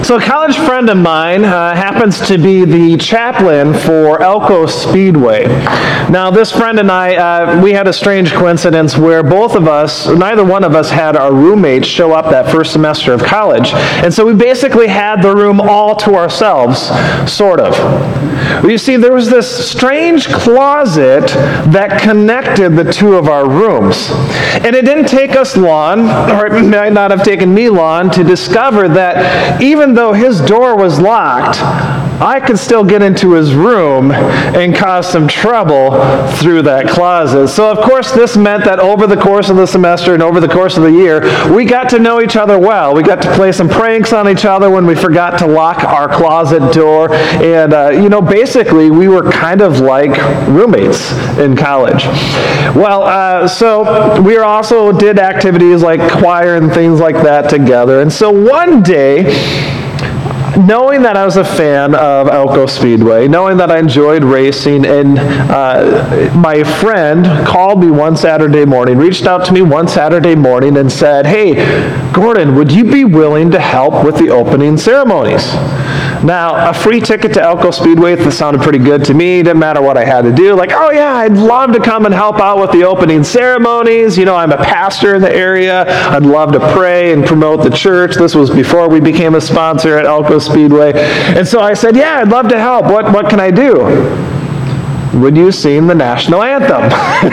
So a college friend of mine happens to be the chaplain for Elko Speedway. Now, this friend and I, we had a strange coincidence where neither one of us had our roommates show up that first semester of college. And so we basically had the room all to ourselves, sort of. You see, there was this strange closet that connected the two of our rooms. And it didn't take us long, or it might not have taken me long, to discover that even though his door was locked, I could still get into his room and cause some trouble through that closet. So of course this meant that over the course of the semester and over the course of the year, we got to know each other well. We got to play some pranks on each other when we forgot to lock our closet door. And, basically we were kind of like roommates in college. Well, so we also did activities like choir and things like that together. And so one day, knowing that I was a fan of Elko Speedway, knowing that I enjoyed racing, and my friend called me one Saturday morning, reached out to me one Saturday morning and said, "Hey, Gordon, would you be willing to help with the opening ceremonies?" Now, a free ticket to Elko Speedway, that sounded pretty good to me. Didn't matter what I had to do. Like, oh yeah, I'd love to come and help out with the opening ceremonies. I'm a pastor in the area. I'd love to pray and promote the church. This was before we became a sponsor at Elko Speedway. And so I said, yeah, I'd love to help. What can I do? Would you sing the national anthem?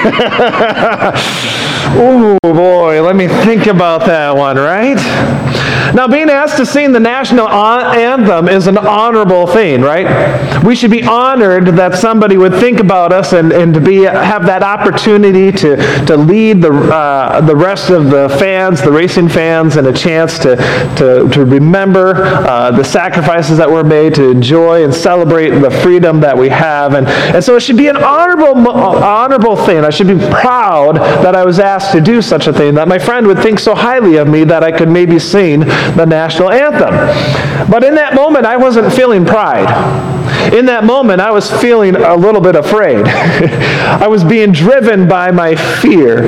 Oh boy, let me think about that one, right? Now, being asked to sing the national anthem is an honorable thing, right? We should be honored that somebody would think about us and to have that opportunity to lead the rest of the fans, the racing fans, and a chance to remember the sacrifices that were made, to enjoy and celebrate the freedom that we have. And so it should be an honorable thing. I should be proud that I was asked to do such a thing, that my friend would think so highly of me that I could maybe sing the national anthem. But in that moment, I wasn't feeling pride. In that moment, I was feeling a little bit afraid. I was being driven by my fear.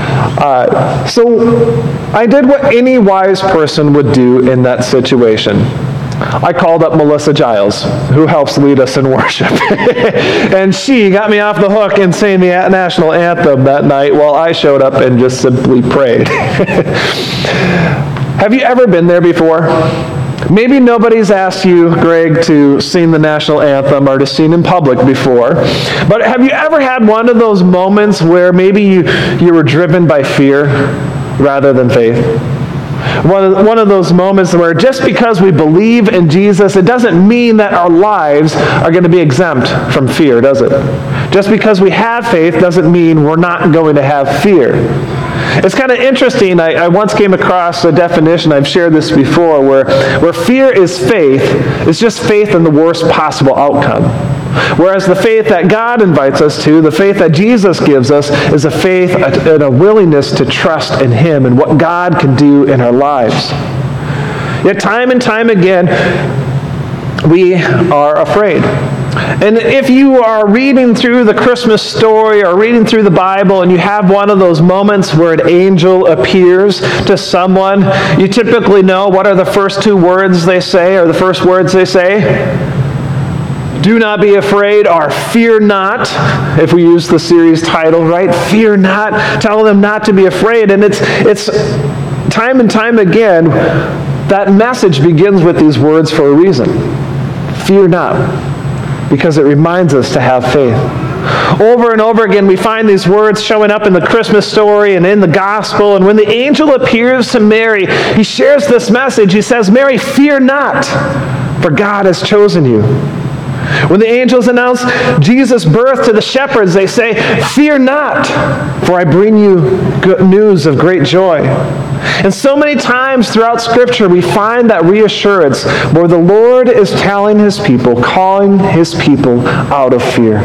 So I did what any wise person would do in that situation. I called up Melissa Giles, who helps lead us in worship. And she got me off the hook in saying the national anthem that night while I showed up and just simply prayed. Have you ever been there before? Maybe nobody's asked you, Greg, to sing the national anthem or to sing in public before, but have you ever had one of those moments where maybe you were driven by fear rather than faith? One of those moments where just because we believe in Jesus, it doesn't mean that our lives are going to be exempt from fear, does it? Just because we have faith doesn't mean we're not going to have fear. It's kind of interesting. I once came across a definition, I've shared this before, where fear is faith, it's just faith in the worst possible outcome. Whereas the faith that God invites us to, the faith that Jesus gives us, is a faith and a willingness to trust in Him and what God can do in our lives. Yet time and time again, we are afraid. And if you are reading through the Christmas story or reading through the Bible and you have one of those moments where an angel appears to someone, you typically know what are the first two words they say, or the first words they say? Do not be afraid, or fear not, if we use the series title, right? Fear not. Tell them not to be afraid. And it's time and time again, that message begins with these words for a reason. Fear not, because it reminds us to have faith. Over and over again, we find these words showing up in the Christmas story and in the gospel. And when the angel appears to Mary, he shares this message. He says, "Mary, fear not, for God has chosen you." When the angels announce Jesus' birth to the shepherds, they say, "Fear not, for I bring you good news of great joy." And so many times throughout Scripture, we find that reassurance where the Lord is telling His people, calling His people out of fear.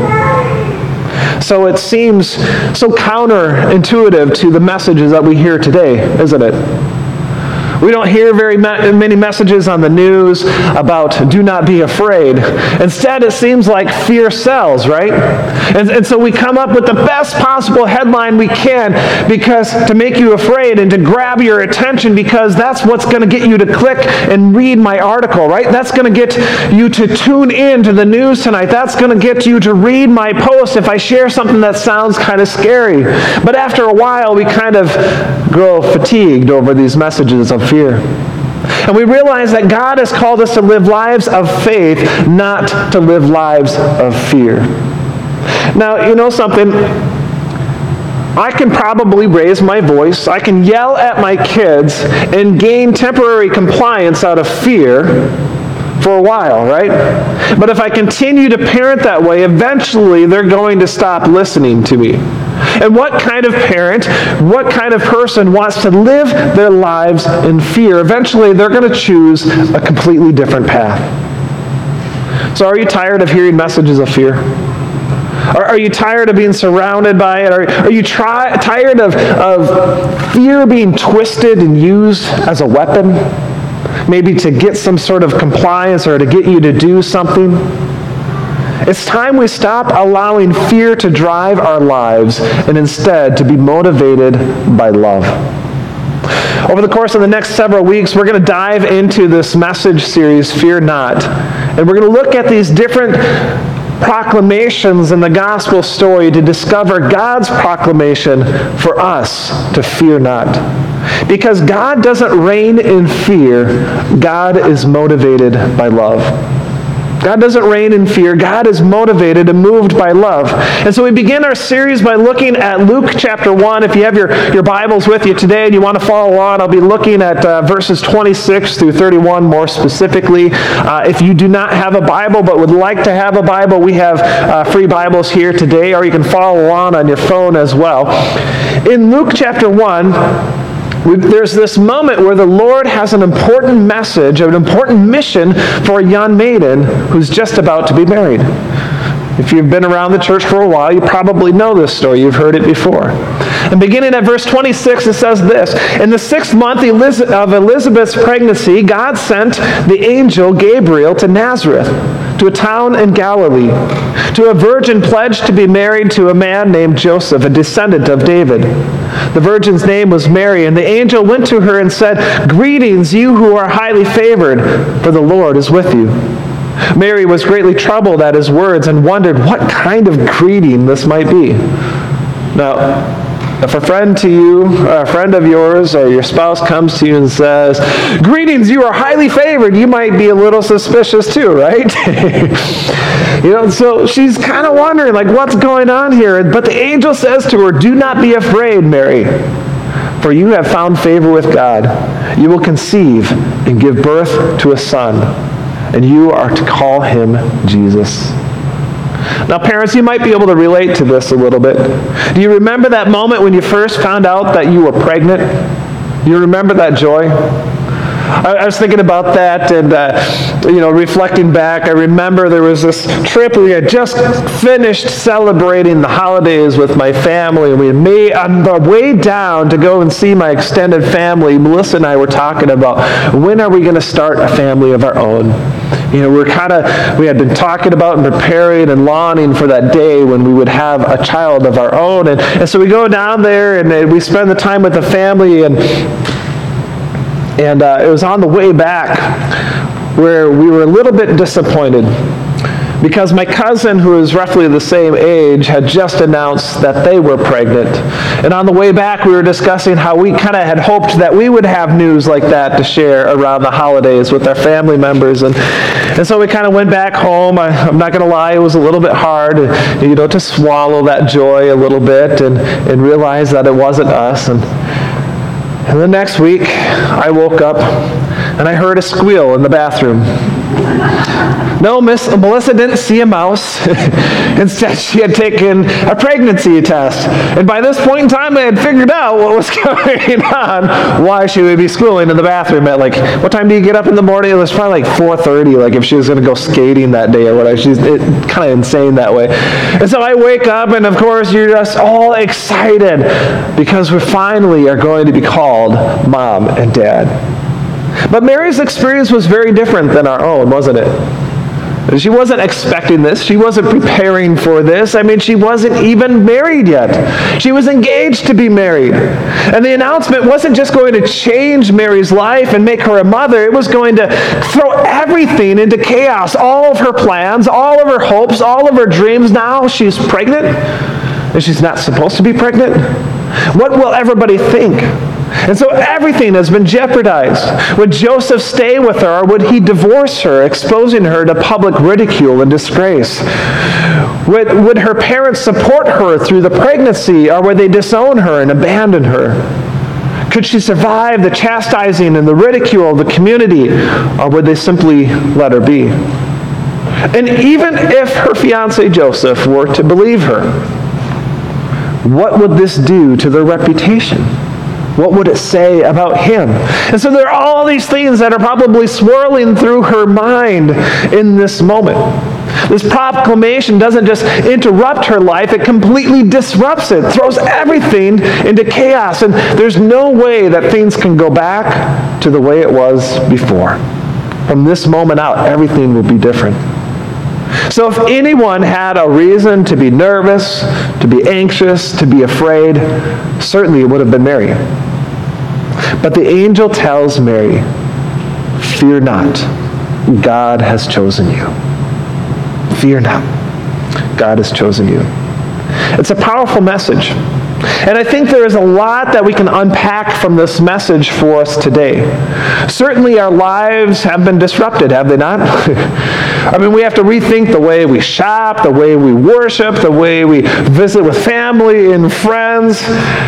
So it seems so counterintuitive to the messages that we hear today, isn't it? We don't hear very many messages on the news about do not be afraid. Instead, it seems like fear sells, right? And so we come up with the best possible headline we can because to make you afraid and to grab your attention because that's what's going to get you to click and read my article, right? That's going to get you to tune in to the news tonight. That's going to get you to read my post if I share something that sounds kind of scary. But after a while, we kind of grow fatigued over these messages of fear. And we realize that God has called us to live lives of faith, not to live lives of fear. Now, you know something? I can probably raise my voice, I can yell at my kids and gain temporary compliance out of fear for a while, right? But if I continue to parent that way, eventually they're going to stop listening to me. And what kind of parent, what kind of person wants to live their lives in fear? Eventually they're going to choose a completely different path. So are you tired of hearing messages of fear? Are you tired of being surrounded by it? Are you tired of fear being twisted and used as a weapon? Maybe to get some sort of compliance or to get you to do something? It's time we stop allowing fear to drive our lives and instead to be motivated by love. Over the course of the next several weeks, we're going to dive into this message series, Fear Not. And we're going to look at these different proclamations in the gospel story to discover God's proclamation for us to fear not. Because God doesn't reign in fear, God is motivated by love. God doesn't reign in fear. God is motivated and moved by love. And so we begin our series by looking at Luke chapter 1. If you have your Bibles with you today and you want to follow along, I'll be looking at verses 26 through 31 more specifically. If you do not have a Bible but would like to have a Bible, we have free Bibles here today, or you can follow along on your phone as well. In Luke chapter 1, there's this moment where the Lord has an important message, an important mission for a young maiden who's just about to be married. If you've been around the church for a while, you probably know this story. You've heard it before. And beginning at verse 26, it says this: In the 6th month of Elizabeth's pregnancy, God sent the angel Gabriel to Nazareth, to a town in Galilee, to a virgin pledged to be married to a man named Joseph, a descendant of David. The virgin's name was Mary, and the angel went to her and said, "Greetings, you who are highly favored, for the Lord is with you." Mary was greatly troubled at his words and wondered what kind of greeting this might be. Now, if a friend to you, a friend of yours, or your spouse comes to you and says, "Greetings, you are highly favored," you might be a little suspicious too, right? So she's kind of wondering, like, what's going on here? But the angel says to her, "Do not be afraid, Mary, for you have found favor with God. You will conceive and give birth to a son, and you are to call him Jesus." Now, parents, you might be able to relate to this a little bit. Do you remember that moment when you first found out that you were pregnant? Do you remember that joy? I was thinking about that and, reflecting back, I remember there was this trip we had just finished celebrating the holidays with my family. We had made, on the way down to go and see my extended family, Melissa and I were talking about when are we going to start a family of our own. We had been talking about and preparing and longing for that day when we would have a child of our own. And so we go down there and we spend the time with the family, and it was on the way back where we were a little bit disappointed because my cousin, who is roughly the same age, had just announced that they were pregnant. And on the way back, we were discussing how we kind of had hoped that we would have news like that to share around the holidays with our family members. And so we kind of went back home. I'm not going to lie, it was a little bit hard, to swallow that joy a little bit and realize that it wasn't us. And the next week, I woke up and I heard a squeal in the bathroom. No, Melissa didn't see a mouse. Instead, she had taken a pregnancy test. And by this point in time, I had figured out what was going on, why she would be squealing in the bathroom at, what time do you get up in the morning? It was probably 4:30, if she was going to go skating that day or whatever. She's kind of insane that way. And so I wake up, and of course, you're just all excited because we finally are going to be called Mom and Dad. But Mary's experience was very different than our own, wasn't it? She wasn't expecting this. She wasn't preparing for this. I mean, she wasn't even married yet. She was engaged to be married. And the announcement wasn't just going to change Mary's life and make her a mother. It was going to throw everything into chaos. All of her plans, all of her hopes, all of her dreams. Now she's pregnant, and she's not supposed to be pregnant. What will everybody think? And so everything has been jeopardized. Would Joseph stay with her, or would he divorce her, exposing her to public ridicule and disgrace? Would her parents support her through the pregnancy, or would they disown her and abandon her? Could she survive the chastising and the ridicule of the community, or would they simply let her be? And even if her fiancé Joseph were to believe her, what would this do to their reputation? What would it say about him? And so there are all these things that are probably swirling through her mind in this moment. This proclamation doesn't just interrupt her life, it completely disrupts it, throws everything into chaos, and there's no way that things can go back to the way it was before. From this moment out, everything will be different. So if anyone had a reason to be nervous, to be anxious, to be afraid, certainly it would have been Mary. But the angel tells Mary, "Fear not, God has chosen you." Fear not, God has chosen you. It's a powerful message. And I think there is a lot that we can unpack from this message for us today. Certainly our lives have been disrupted, have they not? I mean, we have to rethink the way we shop, the way we worship, the way we visit with family and friends.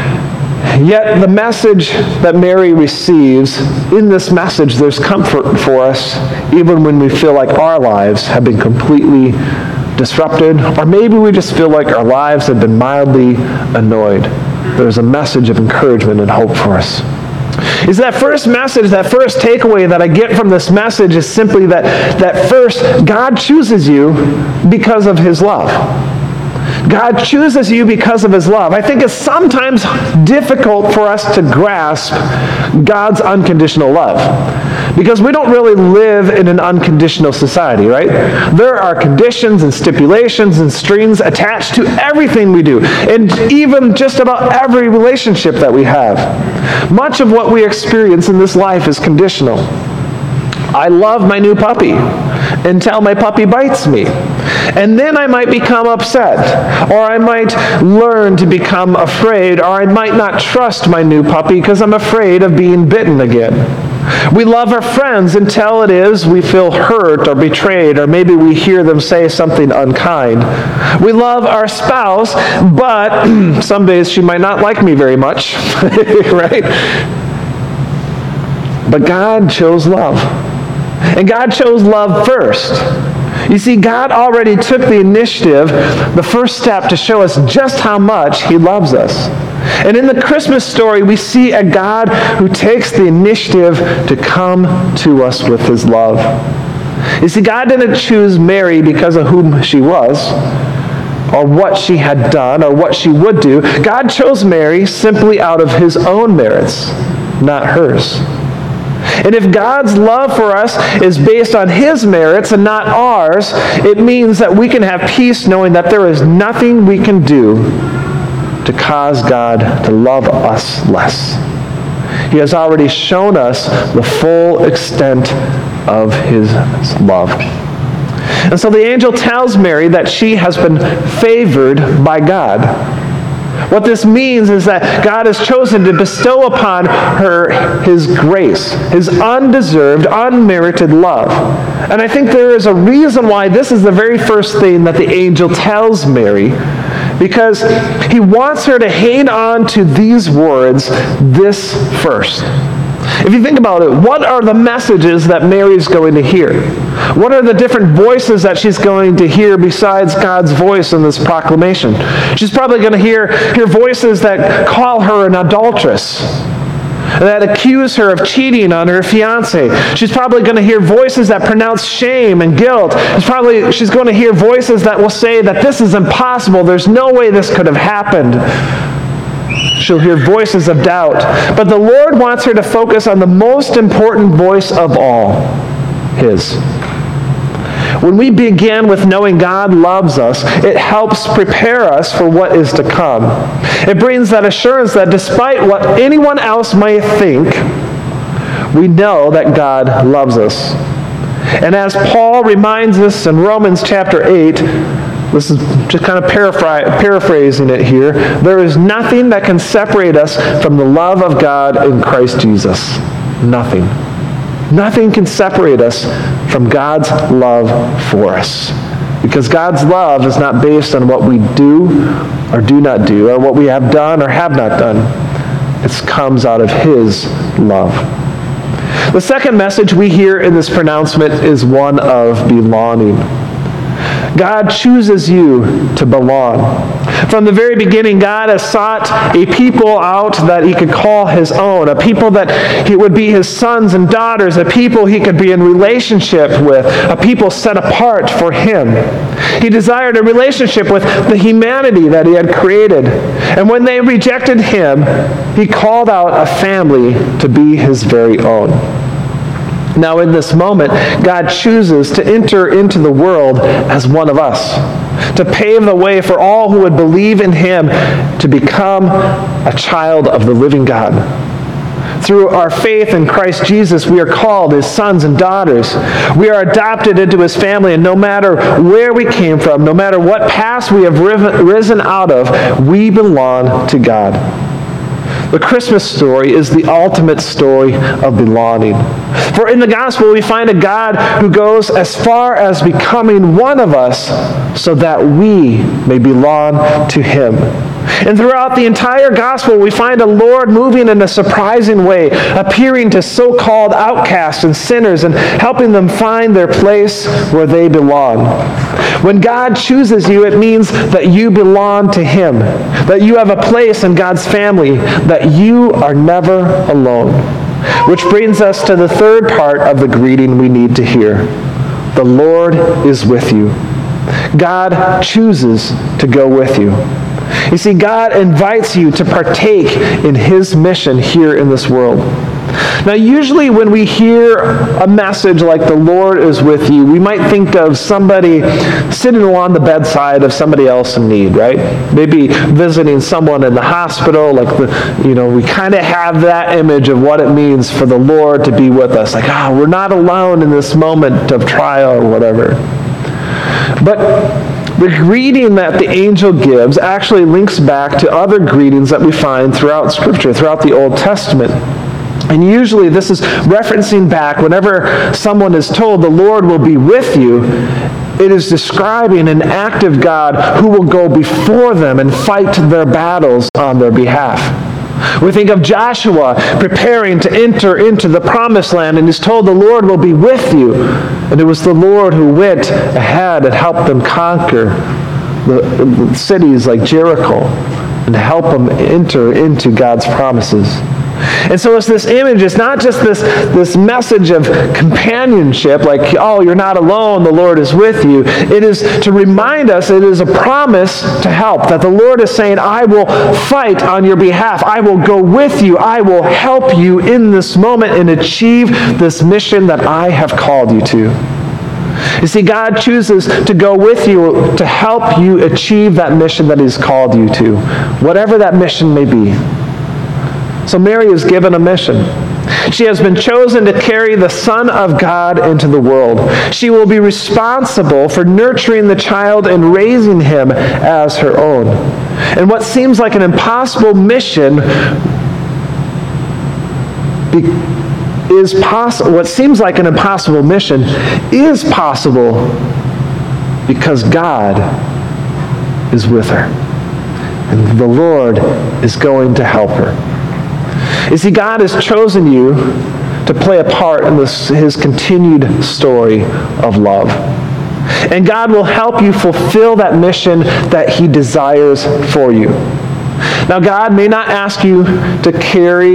Yet the message that Mary receives, in this message, there's comfort for us, even when we feel like our lives have been completely disrupted, or maybe we just feel like our lives have been mildly annoyed. There's a message of encouragement and hope for us. Is that first message, that first takeaway that I get from this message is simply that first, God chooses you because of his love. God chooses you because of his love. I think it's sometimes difficult for us to grasp God's unconditional love, because we don't really live in an unconditional society, right? There are conditions and stipulations and strings attached to everything we do, and even just about every relationship that we have. Much of what we experience in this life is conditional. I love my new puppy until my puppy bites me. And then I might become upset, or I might learn to become afraid, or I might not trust my new puppy because I'm afraid of being bitten again. We love our friends until we feel hurt or betrayed, or maybe we hear them say something unkind. We love our spouse, but some days she might not like me very much, right? But God chose love. And God chose love first. You see, God already took the initiative, the first step, to show us just how much he loves us. And in the Christmas story, we see a God who takes the initiative to come to us with his love. You see, God didn't choose Mary because of whom she was, or what she had done, or what she would do. God chose Mary simply out of his own merits, not hers. And if God's love for us is based on his merits and not ours, it means that we can have peace knowing that there is nothing we can do to cause God to love us less. He has already shown us the full extent of his love. And so the angel tells Mary that she has been favored by God. What this means is that God has chosen to bestow upon her his grace, his undeserved, unmerited love. And I think there is a reason why this is the very first thing that the angel tells Mary, because he wants her to hang on to these words, this first. If you think about it, what are the messages that Mary's going to hear? What are the different voices that she's going to hear besides God's voice in this proclamation? She's probably going to hear voices that call her an adulteress, that accuse her of cheating on her fiancé. She's probably going to hear voices that pronounce shame and guilt. She's going to hear voices that will say that this is impossible. There's no way this could have happened. She'll hear voices of doubt. But the Lord wants her to focus on the most important voice of all, His. When we begin with knowing God loves us, it helps prepare us for what is to come. It brings that assurance that despite what anyone else may think, we know that God loves us. And as Paul reminds us in Romans chapter 8, this is just kind of paraphrasing it here, there is nothing that can separate us from the love of God in Christ Jesus. Nothing. Nothing can separate us from God's love for us. Because God's love is not based on what we do or do not do, or what we have done or have not done. It comes out of His love. The second message we hear in this pronouncement is one of belonging. God chooses you to belong. From the very beginning, God has sought a people out that He could call His own, a people that He would be His sons and daughters, a people He could be in relationship with, a people set apart for Him. He desired a relationship with the humanity that He had created. And when they rejected Him, He called out a family to be His very own. Now in this moment, God chooses to enter into the world as one of us, to pave the way for all who would believe in Him to become a child of the living God. Through our faith in Christ Jesus, we are called His sons and daughters. We are adopted into His family, and no matter where we came from, no matter what past we have risen out of, we belong to God. The Christmas story is the ultimate story of belonging. For in the gospel, we find a God who goes as far as becoming one of us so that we may belong to Him. And throughout the entire gospel, we find a Lord moving in a surprising way, appearing to so-called outcasts and sinners and helping them find their place where they belong. When God chooses you, it means that you belong to Him, that you have a place in God's family, that you are never alone. Which brings us to the third part of the greeting we need to hear. The Lord is with you. God chooses to go with you. You see, God invites you to partake in His mission here in this world. Now, usually when we hear a message like the Lord is with you, we might think of somebody sitting along the bedside of somebody else in need, right? Maybe visiting someone in the hospital, we kind of have that image of what it means for the Lord to be with us. Like, we're not alone in this moment of trial or whatever. But the greeting that the angel gives actually links back to other greetings that we find throughout Scripture, throughout the Old Testament. And usually this is referencing back whenever someone is told the Lord will be with you, it is describing an active God who will go before them and fight their battles on their behalf. We think of Joshua preparing to enter into the promised land, and he's told the Lord will be with you. And it was the Lord who went ahead and helped them conquer the cities like Jericho and help them enter into God's promises. And so it's this image, it's not just this message of companionship, like, you're not alone, the Lord is with you. It is to remind us, it is a promise to help, that the Lord is saying, I will fight on your behalf. I will go with you. I will help you in this moment and achieve this mission that I have called you to. You see, God chooses to go with you to help you achieve that mission that He's called you to, whatever that mission may be. So Mary is given a mission. She has been chosen to carry the Son of God into the world. She will be responsible for nurturing the child and raising him as her own. And what seems like an impossible mission is possible. What seems like an impossible mission is possible because God is with her. And the Lord is going to help her. You see, God has chosen you to play a part in His continued story of love. And God will help you fulfill that mission that He desires for you. Now, God may not ask you to carry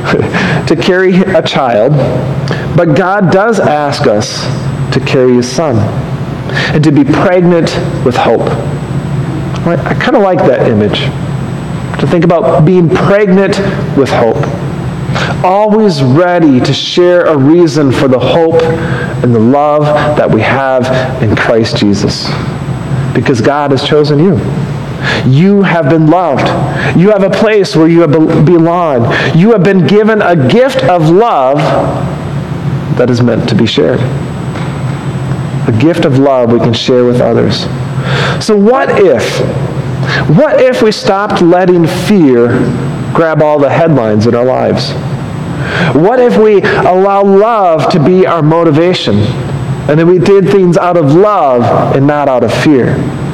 a child, but God does ask us to carry His Son and to be pregnant with hope. I kind of like that image. to think about being pregnant with hope. Always ready to share a reason for the hope and the love that we have in Christ Jesus. Because God has chosen you. You have been loved. You have a place where you belong. You have been given a gift of love that is meant to be shared. A gift of love we can share with others. So what if we stopped letting fear grab all the headlines in our lives? What if we allow love to be our motivation, and then we did things out of love and not out of fear?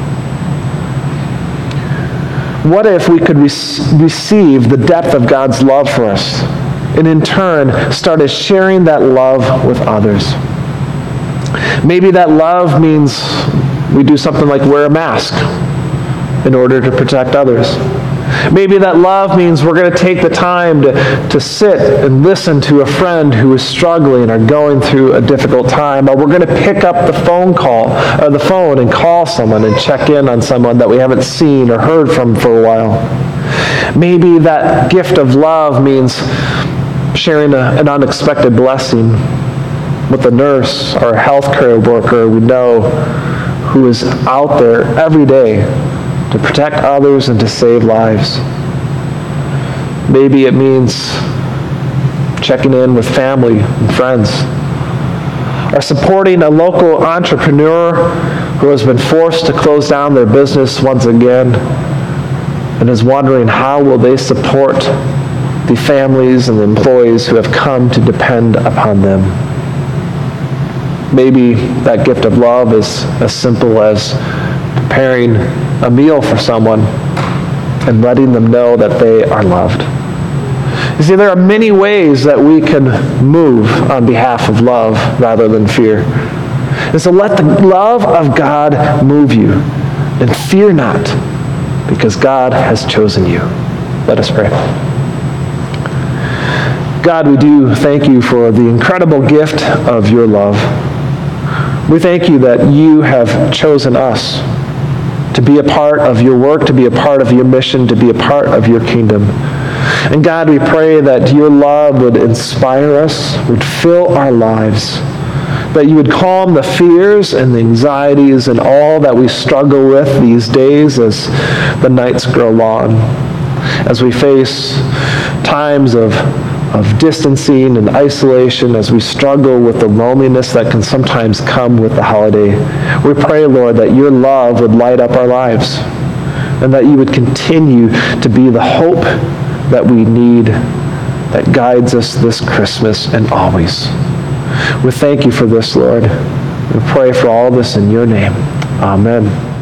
What if we could receive the depth of God's love for us, and in turn started sharing that love with others? Maybe that love means we do something like wear a mask in order to protect others. Maybe that love means we're going to take the time to sit and listen to a friend who is struggling or going through a difficult time, or we're going to pick up the phone and call someone and check in on someone that we haven't seen or heard from for a while. Maybe that gift of love means sharing an unexpected blessing with a nurse or a healthcare worker we know who is out there every day to protect others and to save lives. Maybe it means checking in with family and friends, or supporting a local entrepreneur who has been forced to close down their business once again and is wondering how will they support the families and the employees who have come to depend upon them. Maybe that gift of love is as simple as preparing a meal for someone and letting them know that they are loved. You see, there are many ways that we can move on behalf of love rather than fear. And so let the love of God move you, and fear not, because God has chosen you. Let us pray. God, we do thank you for the incredible gift of your love. We thank you that you have chosen us to be a part of your work, to be a part of your mission, to be a part of your kingdom. And God, we pray that your love would inspire us, would fill our lives, that you would calm the fears and the anxieties and all that we struggle with these days as the nights grow long, as we face times of distancing and isolation, as we struggle with the loneliness that can sometimes come with the holiday. We pray, Lord, that your love would light up our lives and that you would continue to be the hope that we need, that guides us this Christmas and always. We thank you for this, Lord. We pray for all this in your name. Amen.